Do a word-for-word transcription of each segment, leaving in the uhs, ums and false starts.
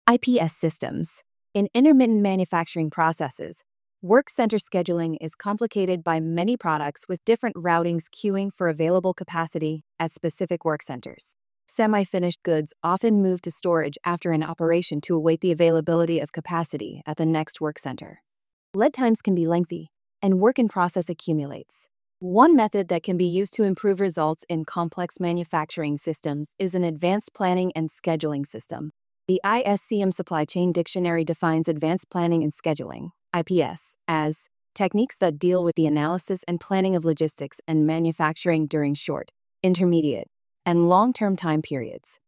I P S systems. In intermittent manufacturing processes, work center scheduling is complicated by many products with different routings queuing for available capacity at specific work centers. Semi-finished goods often move to storage after an operation to await the availability of capacity at the next work center. Lead times can be lengthy, and work in process accumulates. One method that can be used to improve results in complex manufacturing systems is an advanced planning and scheduling system. The I S C M Supply Chain Dictionary defines advanced planning and scheduling, I P S, as techniques that deal with the analysis and planning of logistics and manufacturing during short, intermediate, and long-term time periods.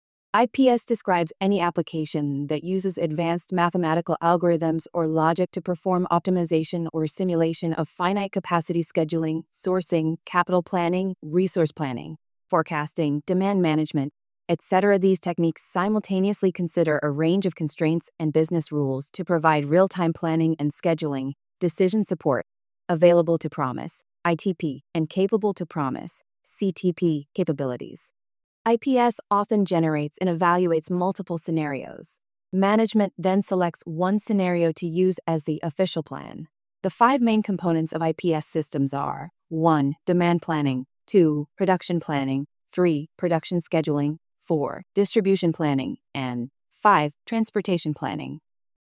I P S describes any application that uses advanced mathematical algorithms or logic to perform optimization or simulation of finite capacity scheduling, sourcing, capital planning, resource planning, forecasting, demand management, et cetera. These techniques simultaneously consider a range of constraints and business rules to provide real-time planning and scheduling, decision support, available to promise, I T P, and capable to promise, C T P, capabilities. I P S often generates and evaluates multiple scenarios. Management then selects one scenario to use as the official plan. The five main components of I P S systems are one. Demand planning, two. Production planning, three. Production scheduling, four. Distribution planning, and five. Transportation planning.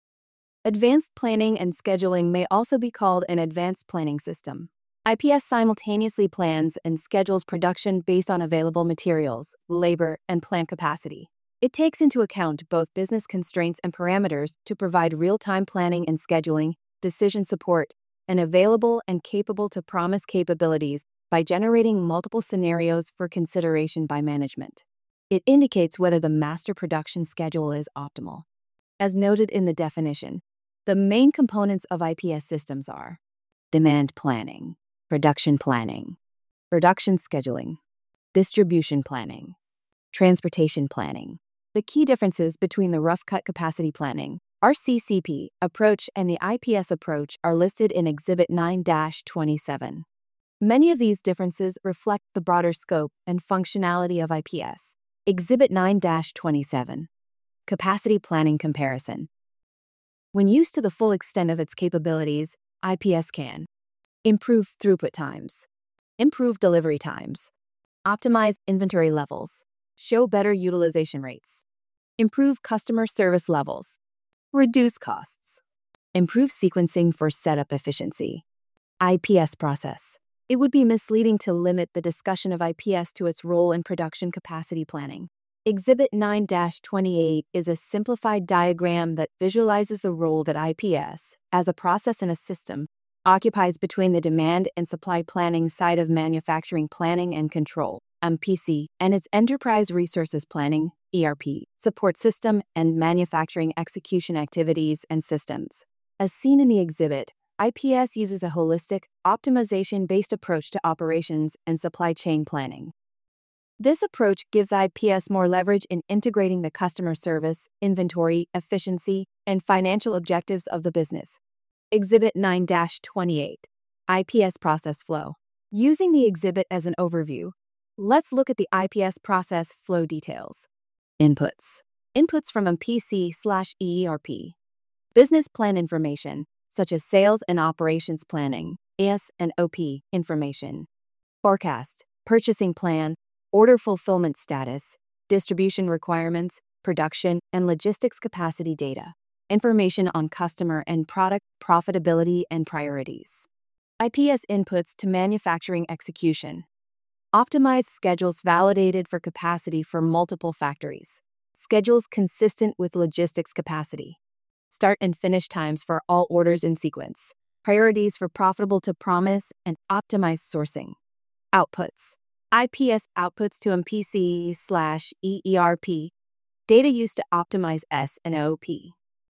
Advanced planning and scheduling may also be called an advanced planning system. I P S simultaneously plans and schedules production based on available materials, labor, and plant capacity. It takes into account both business constraints and parameters to provide real-time planning and scheduling, decision support, and available and capable to promise capabilities by generating multiple scenarios for consideration by management. It indicates whether the master production schedule is optimal. As noted in the definition, the main components of I P S systems are demand planning, production planning, production scheduling, distribution planning, transportation planning. The key differences between the rough cut capacity planning, R C C P, approach and the I P S approach are listed in Exhibit nine dash twenty-seven. Many of these differences reflect the broader scope and functionality of I P S. Exhibit nine dash twenty-seven. Capacity Planning Comparison. When used to the full extent of its capabilities, I P S can improve throughput times, improve delivery times, optimize inventory levels, show better utilization rates, improve customer service levels, reduce costs, improve sequencing for setup efficiency. I P S process. It would be misleading to limit the discussion of I P S to its role in production capacity planning. Exhibit nine dash twenty-eight is a simplified diagram that visualizes the role that I P S, as a process in a system, occupies between the demand and supply planning side of manufacturing planning and control, M P C, and its enterprise resources planning, E R P, support system and manufacturing execution activities and systems. As seen in the exhibit, I P S uses a holistic, optimization-based approach to operations and supply chain planning. This approach gives I P S more leverage in integrating the customer service, inventory, efficiency, and financial objectives of the business. Exhibit nine dash twenty-eight. I P S Process Flow. Using the exhibit as an overview, let's look at the I P S process flow details. Inputs. Inputs from M P C slash E E R P. Business plan information, such as sales and operations planning, A S and O P information. Forecast, purchasing plan, order fulfillment status, distribution requirements, production and logistics capacity data. Information on customer and product profitability and priorities. I P S inputs to manufacturing execution. Optimized schedules validated for capacity for multiple factories. Schedules consistent with logistics capacity. Start and finish times for all orders in sequence. Priorities for profitable to promise and optimized sourcing. Outputs. I P S outputs to M P C slash E E R P. Data used to optimize S and O P.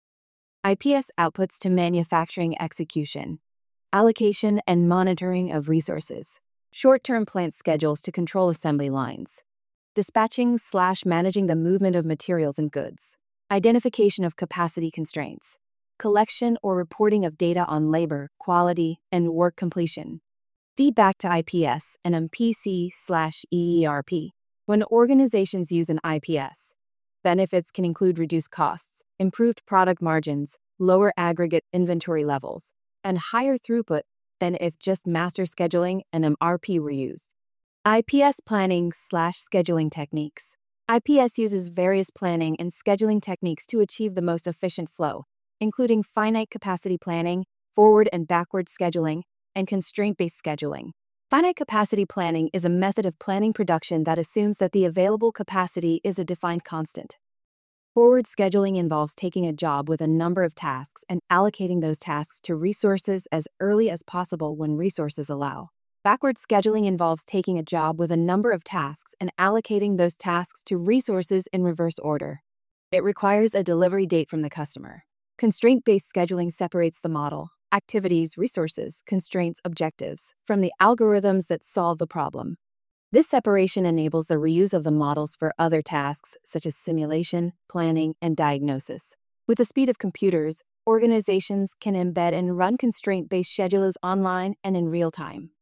I P S outputs to manufacturing execution. Allocation and monitoring of resources. Short-term plant schedules to control assembly lines. Dispatching slash managing the movement of materials and goods. Identification of capacity constraints. Collection or reporting of data on labor, quality, and work completion. Feedback to I P S and M P C slash E E R P. When organizations use an I P S, the Benefits can include reduced costs, improved product margins, lower aggregate inventory levels, and higher throughput than if just master scheduling and M R P were used. I P S planning slash scheduling techniques. I P S uses various planning and scheduling techniques to achieve the most efficient flow, including finite capacity planning, forward and backward scheduling, and constraint-based scheduling. Finite capacity planning is a method of planning production that assumes that the available capacity is a defined constant. Forward scheduling involves taking a job with a number of tasks and allocating those tasks to resources as early as possible when resources allow. Backward scheduling involves taking a job with a number of tasks and allocating those tasks to resources in reverse order. It requires a delivery date from the customer. Constraint-based scheduling separates the model, activities, resources, constraints, objectives, from the algorithms that solve the problem. This separation enables the reuse of the models for other tasks such as simulation, planning, and diagnosis. With the speed of computers, organizations can embed and run constraint-based schedules online and in real time.